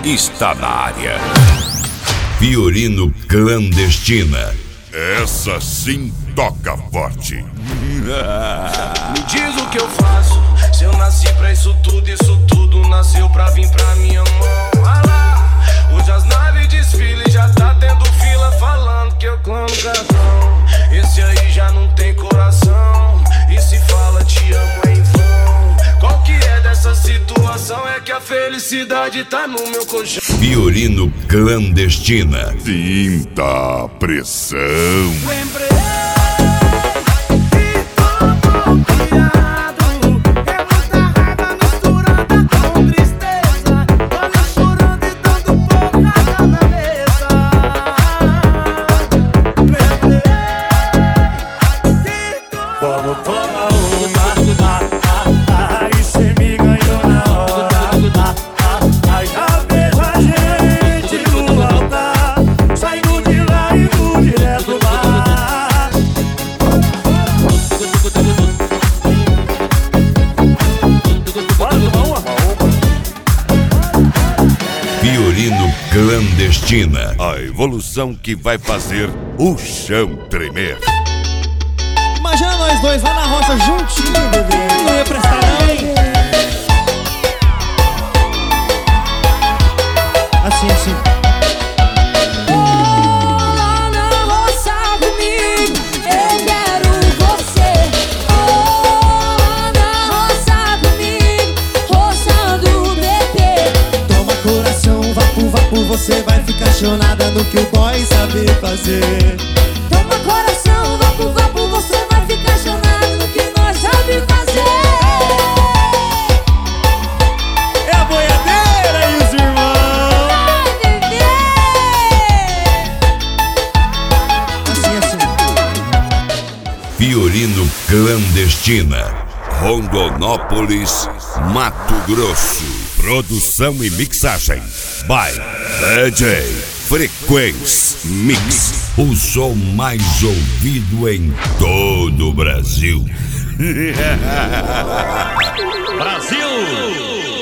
está na área. Fiorino Clandestina. Essa sim toca forte. Me diz o que eu faço. Se eu nasci pra isso tudo nasceu pra vir pra minha mão. Ah lá, hoje as naves desfilam, já tá tendo fila falando que eu clono cartão. Esse aí já não tem coração, e se fala te amo é em vão. Qual que é dessa situação? É que a felicidade tá no meu colchão. Fiorino Clandestina. Sinta pressão. Lembrei. Vamos tomar uma, e cê me ganhou na hora. Aí já vejo a gente no altar, saindo de lá e indo direto no bar. Bora tomar uma? Fiorino Clandestina. A evolução que vai fazer o chão tremer. Imagina nós dois lá na roça juntinho, bebê. Não ia prestar não, hein? Assim. Lá na roça comigo, eu quero você. Lá na roça comigo, roçando o bebê. Toma coração, vapo, você vai ficar chonada no que o boy sabe fazer. Toma coração, vapo, você vai ficar chonado no que nós sabe fazer. É a boiadeira e os irmãos. Vai, bebê. Assim. Fiorino Clandestina. Rondonópolis, Mato Grosso. Produção e mixagem by DJ Frequência Mix. O som mais ouvido em todo o Brasil. Brasil!